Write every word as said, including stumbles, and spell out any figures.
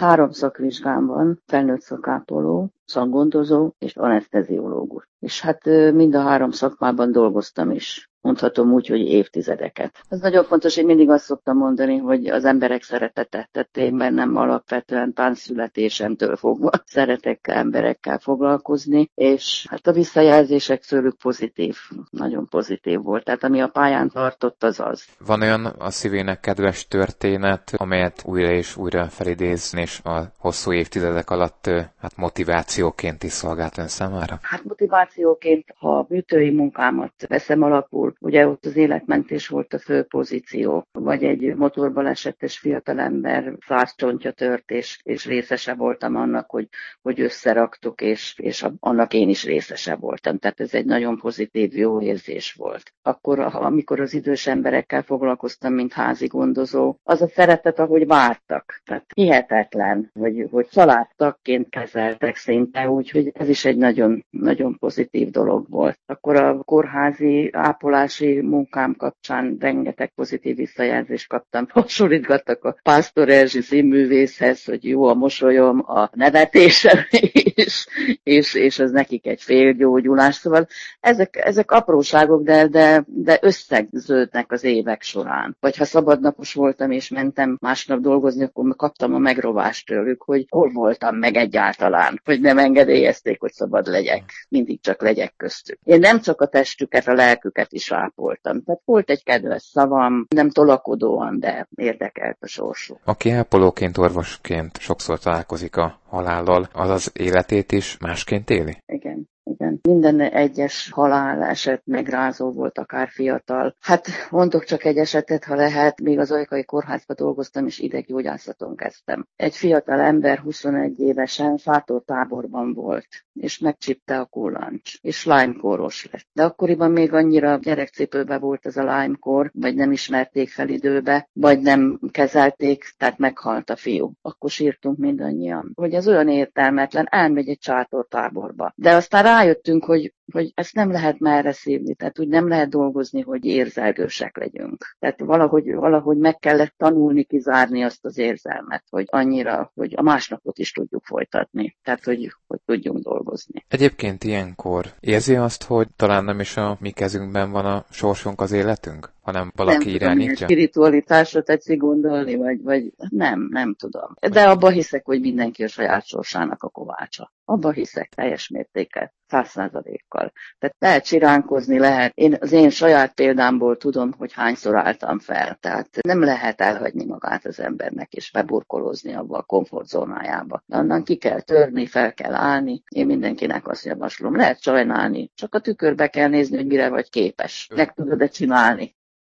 Három szakvizsgám van, felnőtt szakápoló, szakgondozó és aneszteziológus. És hát mind a három szakmában dolgoztam is. Mondhatom úgy, hogy évtizedeket. Ez nagyon fontos, én mindig azt szoktam mondani, hogy az emberek szeretete, tehát én bennem alapvetően tánszületésemtől fogva szeretek emberekkel foglalkozni, és hát a visszajelzések tőlük pozitív, nagyon pozitív volt. Tehát ami a pályán tartott, az az. Van olyan a szívének kedves történet, amelyet újra és újra felidézni, és a hosszú évtizedek alatt hát motivációként is szolgált ön számára? Hát motivációként, ha a műtői munkámat veszem alapul, ugye ott az életmentés volt a fő pozíció, vagy egy motorbalesetes fiatalember szárcsontja tört, és, és részese voltam annak, hogy, hogy összeraktuk, és, és annak én is részese voltam. Tehát ez egy nagyon pozitív, jó érzés volt. Akkor, amikor az idős emberekkel foglalkoztam, mint házi gondozó, az a szeretet, ahogy vártak. Tehát hihetetlen, hogy, hogy családtagként kezeltek szinte, úgyhogy ez is egy nagyon, nagyon pozitív dolog volt. Akkor a kórházi ápolás munkám kapcsán rengeteg pozitív visszajelzést kaptam. Hasonlítgattak a Pásztor Erzsi színművészhez, hogy jó a mosolyom, a nevetésem is, és, és az nekik egy félgyógyulás. Szóval ezek, ezek apróságok, de, de, de összegződnek az évek során. Vagy ha szabadnapos voltam és mentem másnap dolgozni, akkor kaptam a megrovást tőlük, hogy hol voltam meg egyáltalán, hogy nem engedélyezték, hogy szabad legyek. Mindig csak legyek köztük. Én nem csak a testüket, a lelküket is ápoltam. Tehát volt egy kedves szavam, nem tolakodóan, de érdekelt a sorsuk. Aki ápolóként, orvosként sokszor találkozik a halállal, az az életét is másként éli? Igen. Igen. Minden egyes haláleset megrázó volt, akár fiatal. Hát mondok csak egy esetet, ha lehet, még az Ajkai Kórházban dolgoztam, és ideggyógyászaton kezdtem. Egy fiatal ember huszonegy évesen sátortáborban volt, és megcsípte a kullancs, és Lyme-kóros lett. De akkoriban még annyira gyerekcipőben volt ez a Lyme-kór, vagy nem ismerték fel időbe, vagy nem kezelték, tehát meghalt a fiú. Akkor sírtunk mindannyian, hogy ez olyan értelmetlen, elmegy egy sátortáborba. De aztán rájöttünk, hogy, hogy ezt nem lehet merre szívni, tehát úgy nem lehet dolgozni, hogy érzelgősek legyünk. Tehát valahogy, valahogy meg kellett tanulni, kizárni azt az érzelmet, hogy annyira, hogy a másnapot is tudjuk folytatni, tehát hogy, hogy tudjunk dolgozni. Egyébként ilyenkor érzi azt, hogy talán nem is a mi kezünkben van a sorsunk, az életünk, hanem valaki nem irányítja? Nem spiritualitásra tetszik gondolni, vagy, vagy nem, nem tudom. De abban hiszek, hogy mindenki a saját sorsának a kovácsa. Abban hiszek teljes mértékkel, száz százalékkal. Tehát lehet csiránkozni, lehet. Én az én saját példámból tudom, hogy hányszor álltam fel. Tehát nem lehet elhagyni magát az embernek, és beburkolózni abba a komfortzónájába. Annan ki kell törni, fel kell állni. Én mindenkinek azt javaslom. Lehet sajnálni, csak a tükörbe kell nézni, hogy mire vagy képes. Meg tudod-e csinálni.